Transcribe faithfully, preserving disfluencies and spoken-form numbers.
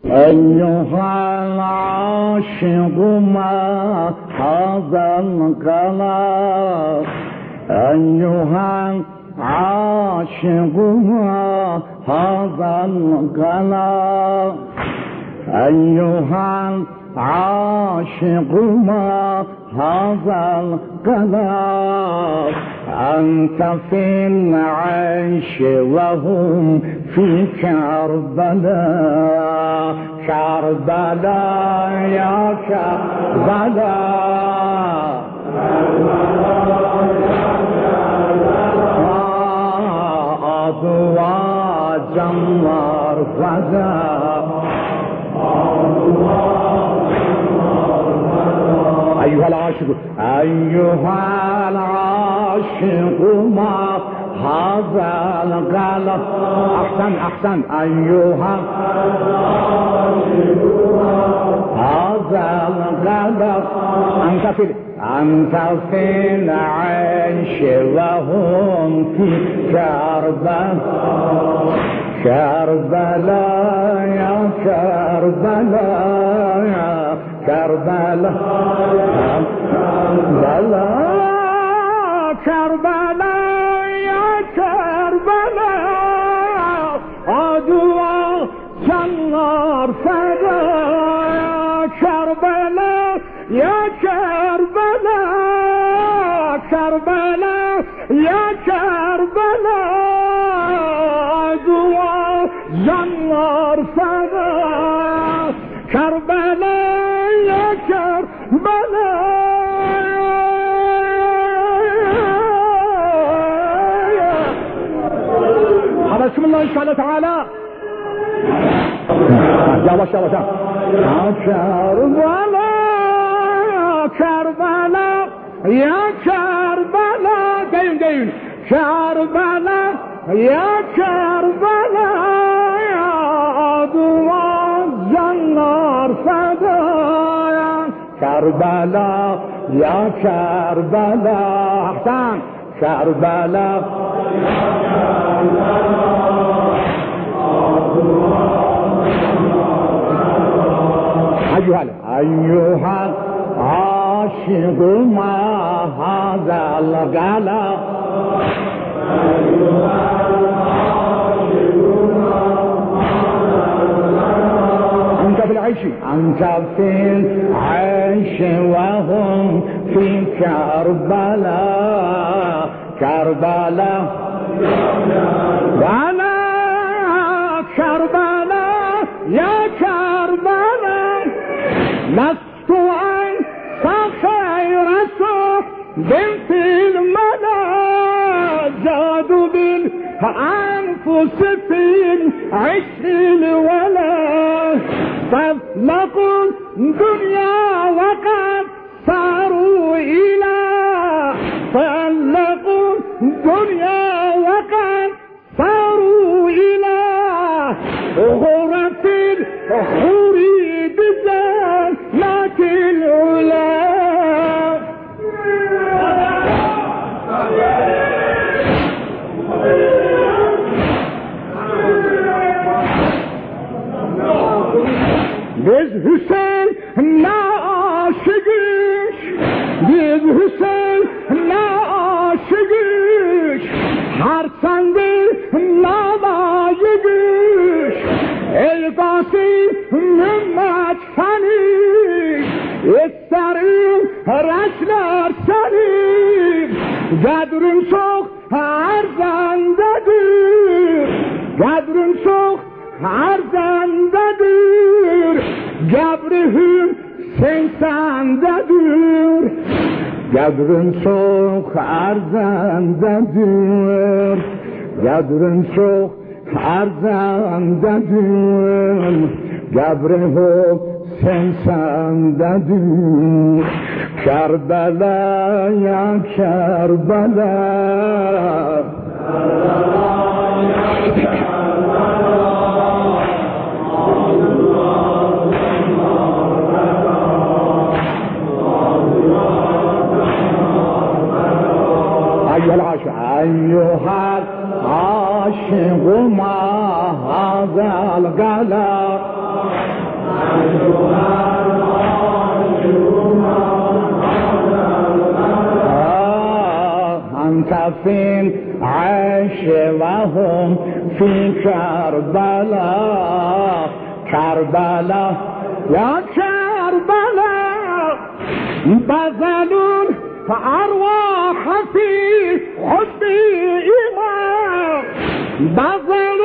أيها العاشق ما هذا القلق أيها العاشق ما هذا القلق أيها العاشق ما هذا القلق أنت في العيش وهم في كربلاء كربلاء يا كربلاء أضواء جمر فداء أيها العاشق أيها العاشق ما هذا القلق أحسن أحسن أيها العاشق هذا القلق أنت في أنت في العيش وهم في كربلاء كربلاء يا كربلاء يا كربلاء كربلاء كربلاء يا كربلاء أضواء جنار فداء كربلاء يا كربلاء كربلاء يا كربلاء أضواء جنار فداء كربلاء يا كربلاء بسم الله إن شاء الله تعالى يواش يواش يا كربلاء كربلاء يا كربلاء دين دين كربلاء يا كربلاء يا أضواء جنار فدايا كربلاء يا كربلاء أحسن كربلاء أيها أيها العاشق ما هذا القلق أيها العاشق ما هذا القلق أنت في العيش أنت في العيش وهم في كربلاء كربلاء وانا كربلاء يا كربلاء لست أنسى خير صحب في الملا زادوا بالأنفس في عشر الولا طلقوا الدنيا وقد صاروا إلى طلقوا الدنيا وقد صاروا إلى غرف الحور بزنات العلا biz Hüseyin naşıgış biz Hüseyin naşıgış her sandı nalayıgış el Qasim Mehmet seni isterim reçler seni kadrin çok erzandadır kadrin çok erzandadır Gabrihim sen sendedir Kadrin çok erzandadır Kadrin çok erzandadır Gabrihim sen sendedir Kerbela ya Kerbela أيها العاشق ما هذا القلق أنت في عيش وهم في كربلاء كربلاء يا كربلاء بذلون فأرواح في حب إيمان بذل